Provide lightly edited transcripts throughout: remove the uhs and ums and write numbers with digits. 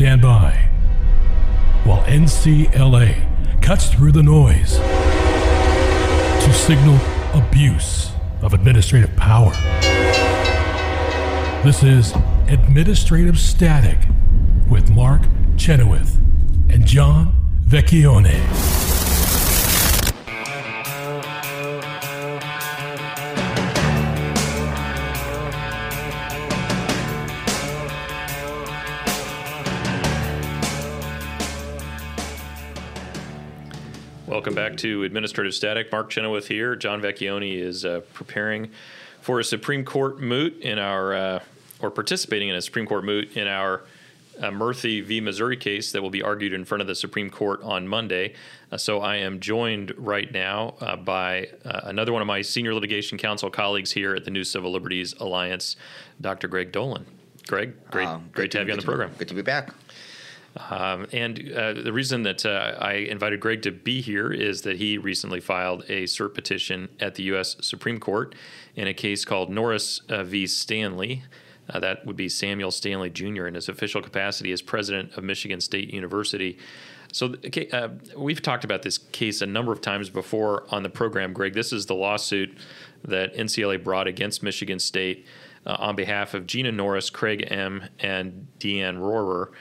stand by while NCLA cuts through the noise to signal abuse of administrative power. This is Administrative Static with Mark Chenoweth and John Vecchione. Welcome back to Administrative Static. Mark Chenoweth here. John Vecchione is preparing for a Supreme Court moot in our, or participating in a Supreme Court moot in our Murthy v. Missouri case that will be argued in front of the Supreme Court on Monday. So I am joined right now by another one of my senior litigation counsel colleagues here at the New Civil Liberties Alliance, Dr. Greg Dolan. Greg, great to have you on the program. Good to be back. The reason that I invited Greg to be here is that he recently filed a cert petition at the U.S. Supreme Court in a case called Norris v. Stanley. That would be Samuel Stanley Jr. in his official capacity as president of Michigan State University. So we've talked about this case a number of times before on the program, Greg. This is the lawsuit that NCLA brought against Michigan State on behalf of Gina Norris, Craig M., and Deanne Rohrer.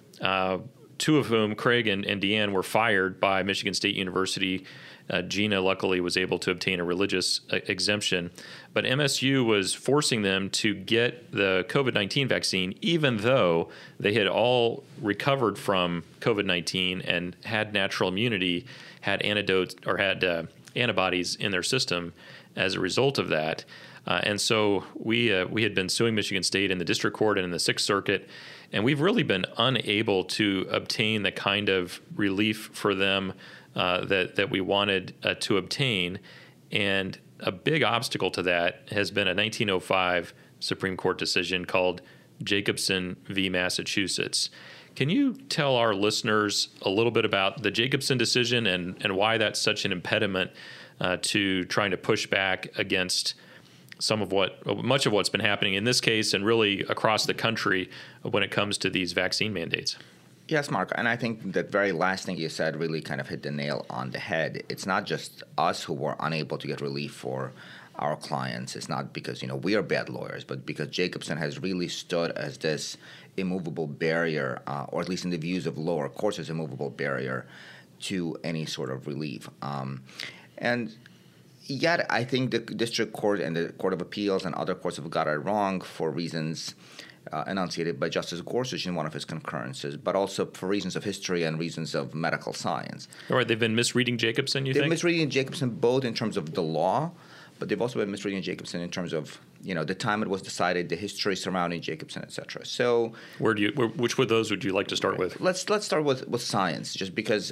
Two of whom, Craig and Deanne, were fired by Michigan State University. Gina, luckily, was able to obtain a religious exemption. But MSU was forcing them to get the COVID-19 vaccine, even though they had all recovered from COVID-19 and had natural immunity, had antidotes or had antibodies in their system as a result of that. And so we had been suing Michigan State in the district court and in the Sixth Circuit, and we've really been unable to obtain the kind of relief for them that we wanted to obtain. And a big obstacle to that has been a 1905 Supreme Court decision called Jacobson v. Massachusetts. Can you tell our listeners a little bit about the Jacobson decision and why that's such an impediment to trying to push back against much of what's been happening in this case and really across the country when it comes to these vaccine mandates? Yes, Mark, and I think that very last thing you said really kind of hit the nail on the head. It's not just us who were unable to get relief for our clients. It's not because, we are bad lawyers, but because Jacobson has really stood as this immovable barrier, or at least in the views of lower courts, as a immovable barrier to any sort of relief. And yet, I think the district court and the Court of Appeals and other courts have got it wrong for reasons enunciated by Justice Gorsuch in one of his concurrences, but also for reasons of history and reasons of medical science. All right, they've been misreading Jacobson, you think? They've been misreading Jacobson both in terms of the law, but they've also been misreading Jacobson in terms of, the time it was decided, the history surrounding Jacobson, et cetera. So, which of those would you like to start with? Let's start with science, just because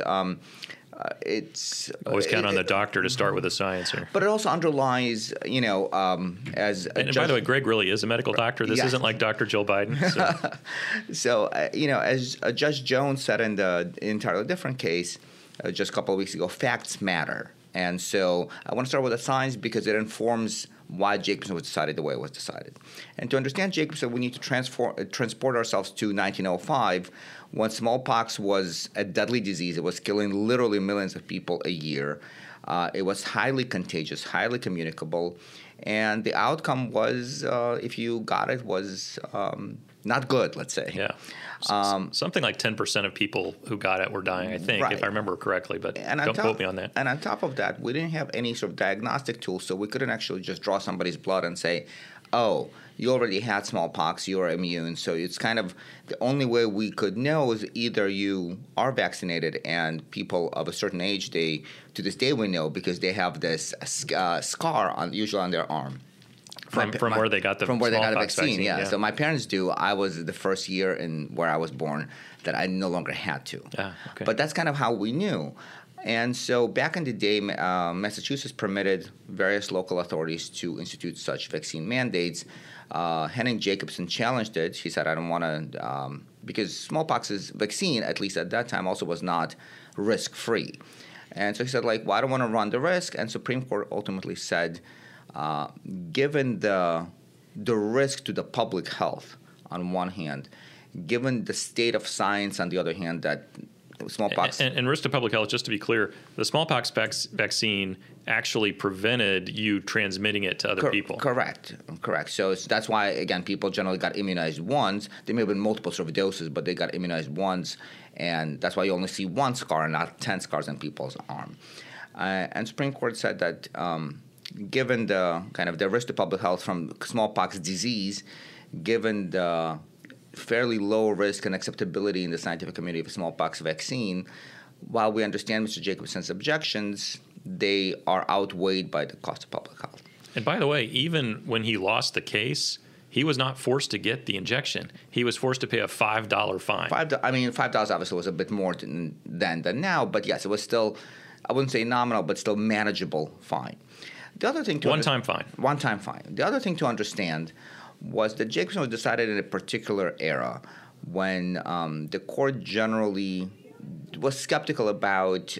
it's always count on the doctor to start with the science here. But it also underlies, as by the way, Greg really is a medical doctor. This isn't like Dr. Jill Biden. So, as Judge Jones said in the entirely different case just a couple of weeks ago, facts matter. And so I want to start with the science because it informs why Jacobson was decided the way it was decided. And to understand Jacobson, we need to transport ourselves to 1905, when smallpox was a deadly disease. It was killing literally millions of people a year. It was highly contagious, highly communicable, and the outcome was, if you got it, was not good, let's say. Yeah. Something like 10% of people who got it were dying, I think, if I remember correctly, but don't quote me on that. And on top of that, we didn't have any sort of diagnostic tool, so we couldn't actually just draw somebody's blood and say, oh, you already had smallpox, you are immune. So it's kind of the only way we could know is either you are vaccinated, and people of a certain age, to this day we know because they have this scar usually on their arm. From where they got the vaccine. Yeah. So my parents do. I was the first year in where I was born that I no longer had to. Okay. But that's kind of how we knew. And so back in the day, Massachusetts permitted various local authorities to institute such vaccine mandates. Henning Jacobson challenged it. He said, I don't want to, because smallpox's vaccine, at least at that time, also was not risk-free. And so he said, I don't want to run the risk. And Supreme Court ultimately said, given the risk to the public health on one hand, given the state of science, on the other hand, that smallpox... And risk to public health, just to be clear, the smallpox vaccine actually prevented you transmitting it to other people. Correct. So that's why, again, people generally got immunized once. There may have been multiple sort of doses, but they got immunized once, and that's why you only see one scar and not 10 scars on people's arm. And Supreme Court said that given the kind of the risk to public health from smallpox disease, given the fairly low risk and acceptability in the scientific community of a smallpox vaccine, while we understand Mr. Jacobson's objections, they are outweighed by the cost of public health. And by the way, even when he lost the case, he was not forced to get the injection. He was forced to pay a $5 fine. $5 obviously was a bit more then than now, but yes, it was still, I wouldn't say nominal, but still manageable fine. The other thing One-time fine. One-time fine. The other thing to understand was that Jacobson was decided in a particular era when the court generally was skeptical about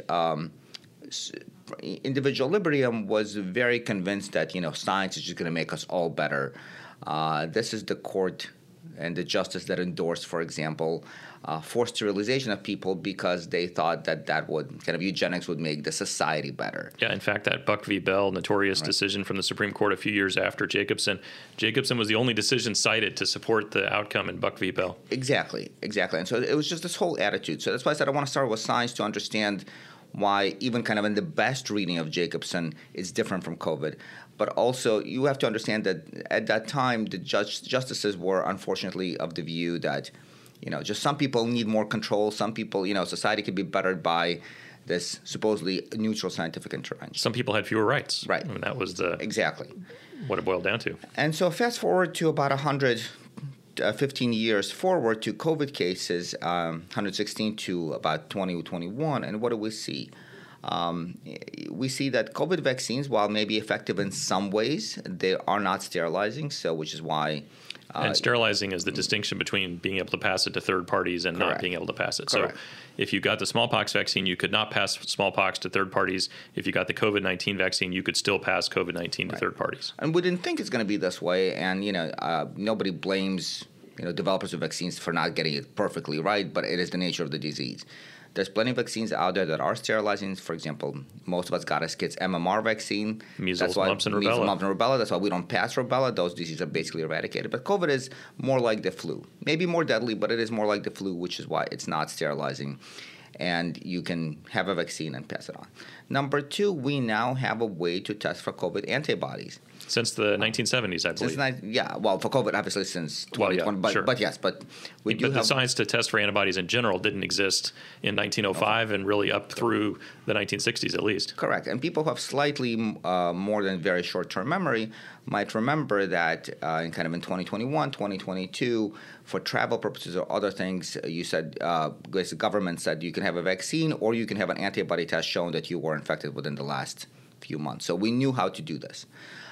individual liberty and was very convinced that, science is just going to make us all better. This is the court and the justice that endorsed, for example, forced sterilization of people because they thought that would kind of eugenics would make the society better. Yeah, in fact, that Buck v. Bell notorious decision from the Supreme Court a few years after Jacobson was the only decision cited to support the outcome in Buck v. Bell. Exactly. And so it was just this whole attitude. So that's why I said I want to start with science to understand why even kind of in the best reading of Jacobson, it's different from COVID. But also, you have to understand that at that time, the justices were unfortunately of the view that, just some people need more control. Some people, society could be bettered by this supposedly neutral scientific intervention. Some people had fewer rights. Right. I mean, that was exactly what it boiled down to. And so fast forward to about 15 years forward to COVID cases, 116 to about 2021, and what do we see? We see that COVID vaccines, while maybe effective in some ways, they are not sterilizing, which is why... and sterilizing is the distinction between being able to pass it to third parties and not being able to pass it. Correct. So if you got the smallpox vaccine, you could not pass smallpox to third parties. If you got the COVID-19 vaccine, you could still pass COVID-19 to third parties. And we didn't think it's going to be this way, and nobody blames developers of vaccines for not getting it perfectly right, but it is the nature of the disease. There's plenty of vaccines out there that are sterilizing. For example, most of us got as kids MMR vaccine. Measles, mumps, and rubella. Measles, mumps, and rubella. That's why we don't pass rubella. Those diseases are basically eradicated. But COVID is more like the flu. Maybe more deadly, but it is more like the flu, which is why it's not sterilizing. And you can have a vaccine and pass it on. Number two, we now have a way to test for COVID antibodies. Since the 1970s, I believe. For COVID, obviously since 2020. Sure. But yes, we do have... the science to test for antibodies in general didn't exist in 1905 and really up through the 1960s at least. Correct. And people who have slightly more than very short-term memory might remember that in 2021, 2022, for travel purposes or other things, you said, the government said you can have a vaccine or you can have an antibody test showing that you were infected within the last few months. So we knew how to do this.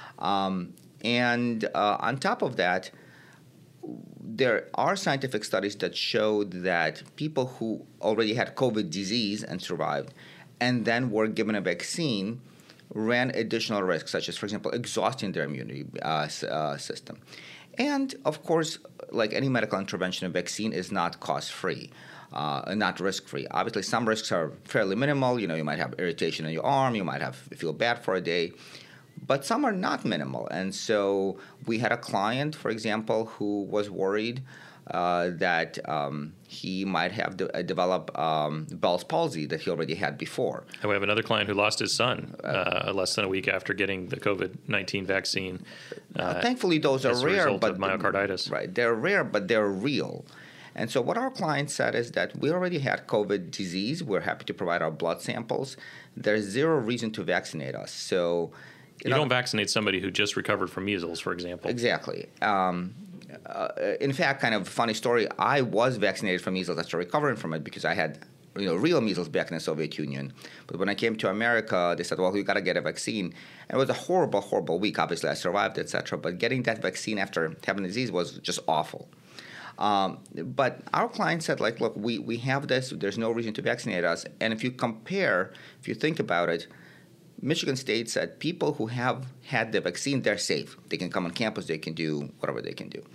And on top of that, there are scientific studies that showed that people who already had COVID disease and survived and then were given a vaccine ran additional risks, such as, for example, exhausting their immunity system. And, of course, like any medical intervention, a vaccine is not cost-free. Not risk-free. Obviously, some risks are fairly minimal. You might have irritation in your arm. You might feel bad for a day. But some are not minimal. And so we had a client, for example, who was worried that he might have developed Bell's palsy that he already had before. And we have another client who lost his son less than a week after getting the COVID-19 vaccine. Thankfully, those are rare. As a result of myocarditis. Right. They're rare, but they're real. And so what our client said is that we already had COVID disease. We're happy to provide our blood samples. There's zero reason to vaccinate us. So you don't vaccinate somebody who just recovered from measles, for example. Exactly. In fact, kind of funny story, I was vaccinated from measles after recovering from it because I had real measles back in the Soviet Union. But when I came to America, they said, well, you got to get a vaccine. And it was a horrible, horrible week. Obviously, I survived, etc. But getting that vaccine after having the disease was just awful. But our client said, look, we have this. There's no reason to vaccinate us. And if you think about it, Michigan State said people who have had the vaccine, they're safe. They can come on campus. They can do whatever they can do.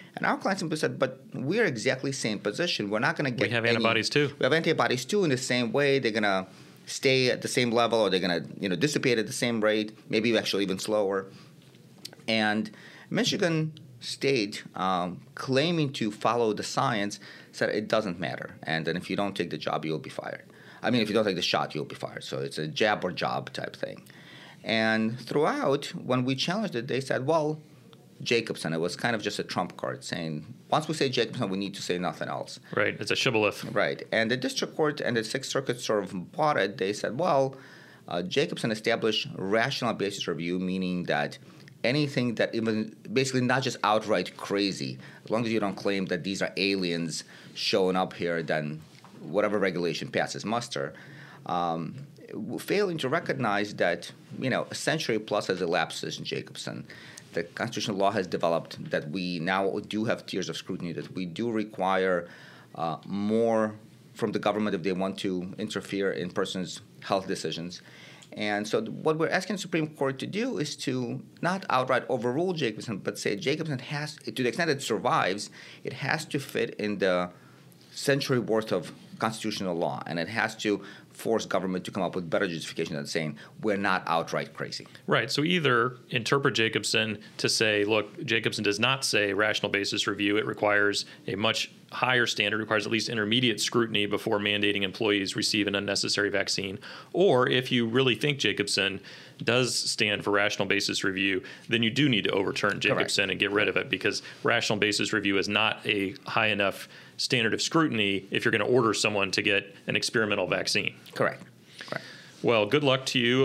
And our client simply said, but we're exactly same position. We're not going to get We have antibodies too. We have antibodies too in the same way. They're going to stay at the same level, or they're going to dissipate at the same rate, maybe actually even slower. And Michigan State, claiming to follow the science, said it doesn't matter. And then if you don't take the job, you'll be fired. I mean, if you don't take the shot, you'll be fired. So it's a jab or job type thing. And throughout, when we challenged it, they said, well, Jacobson, it was kind of just a trump card saying, once we say Jacobson, we need to say nothing else. Right. It's a shibboleth. Right. And the district court and the Sixth Circuit sort of bought it. They said, well, Jacobson established rational basis review, meaning that anything that even basically not just outright crazy, as long as you don't claim that these are aliens showing up here, then whatever regulation passes muster. Failing to recognize that, a century plus has elapsed since Jacobson. The constitutional law has developed that we now do have tiers of scrutiny, that we do require more from the government if they want to interfere in persons' health decisions. And so what we're asking the Supreme Court to do is to not outright overrule Jacobson, but say Jacobson has, to the extent it survives, it has to fit in the century worth of constitutional law, and it has to force government to come up with better justification than saying we're not outright crazy. Right. So either interpret Jacobson to say, look, Jacobson does not say rational basis review. It requires a much higher standard, requires at least intermediate scrutiny before mandating employees receive an unnecessary vaccine. Or if you really think Jacobson does stand for rational basis review, then you do need to overturn Jacobson and get rid of it, because rational basis review is not a high enough standard of scrutiny if you're going to order someone to get an experimental vaccine. Correct. Well, good luck to you.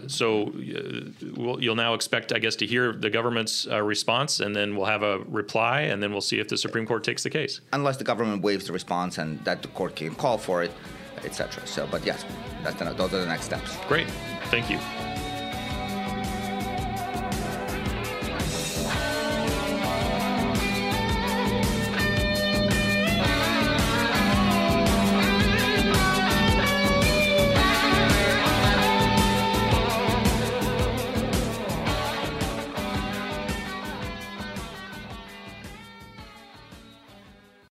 You'll now expect, I guess, to hear the government's response, and then we'll have a reply, and then we'll see if the Supreme Court takes the case. Unless the government waives the response and that the court can call for it, etc. So, but yes, those are the next steps. Great. Thank you.